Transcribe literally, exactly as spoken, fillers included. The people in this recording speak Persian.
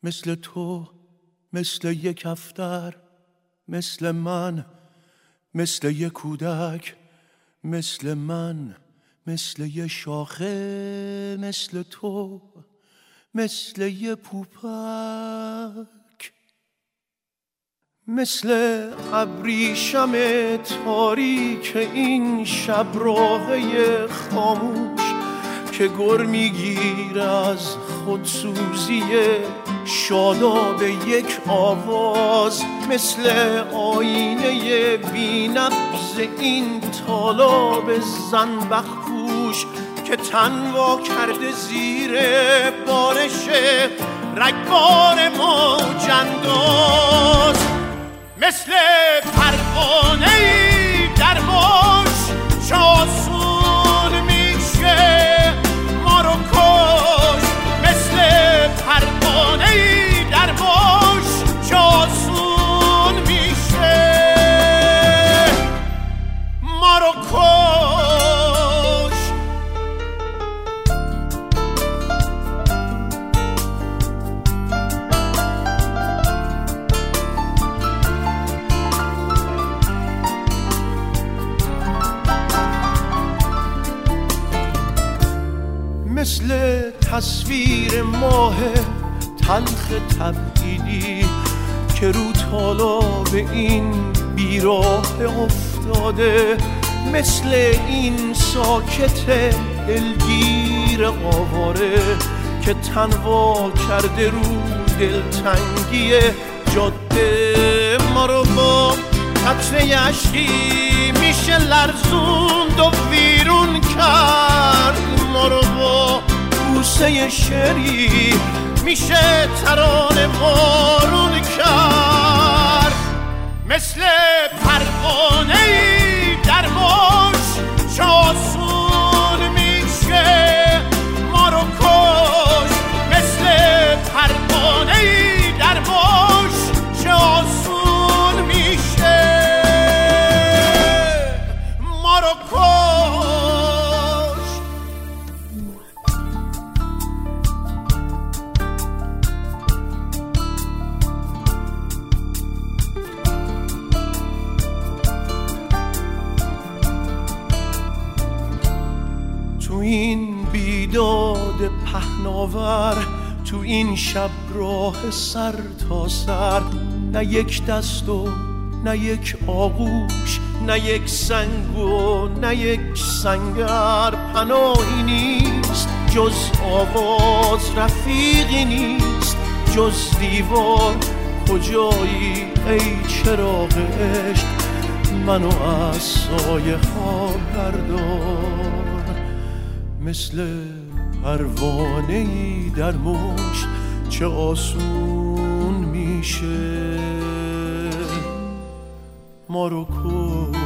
مثل تو، مثل یک افتر، مثل من، مثل یک کودک، مثل من، مثل یک شاخه، مثل تو، مثل یک پوپک، مثل ابریشم تاریک این شب راهی خاموش که گر میگیر از خودسوزی شاداب یک آواز، مثل آینه بی نبض این طالاب زنبق پوش که تن وا کرده زیر بارش رگبار موج انداز، مثل پروانه‌ای در موج چه آسون میشه ما رو کش، مثل پروانه‌ای در موج چه آسون میشه ما رو کش. مثل تصویر ماه تلخ تبعیدی که رو تالاب این بیراه افتاده، مثل این ساکت دلگیر آواره که تنوا کرده رو دلتنگی جاده، ما رو با قطره اشکی میشه لرزوند و ویرون کرد، ما رو با بوسه شعری میشه ترانه بارون کرد، مثل پروانه‌ای در موج چه آسون میشه ما رو کش، مثل پروانه‌ای در موج چه آسون میشه ما رو کش. تو این بیداد پهناور، تو این شب راه سر تا سر، نه یک دست و نه یک آغوش، نه یک سنگ و نه یک سنگر، پناهی نیست جز آواز، رفیقی نیست جز دیوار، کجایی ای چراغ عشق منو از سایه ها بردار، مثل پروانه‌ای در موج چه آسون میشه ما رو کن.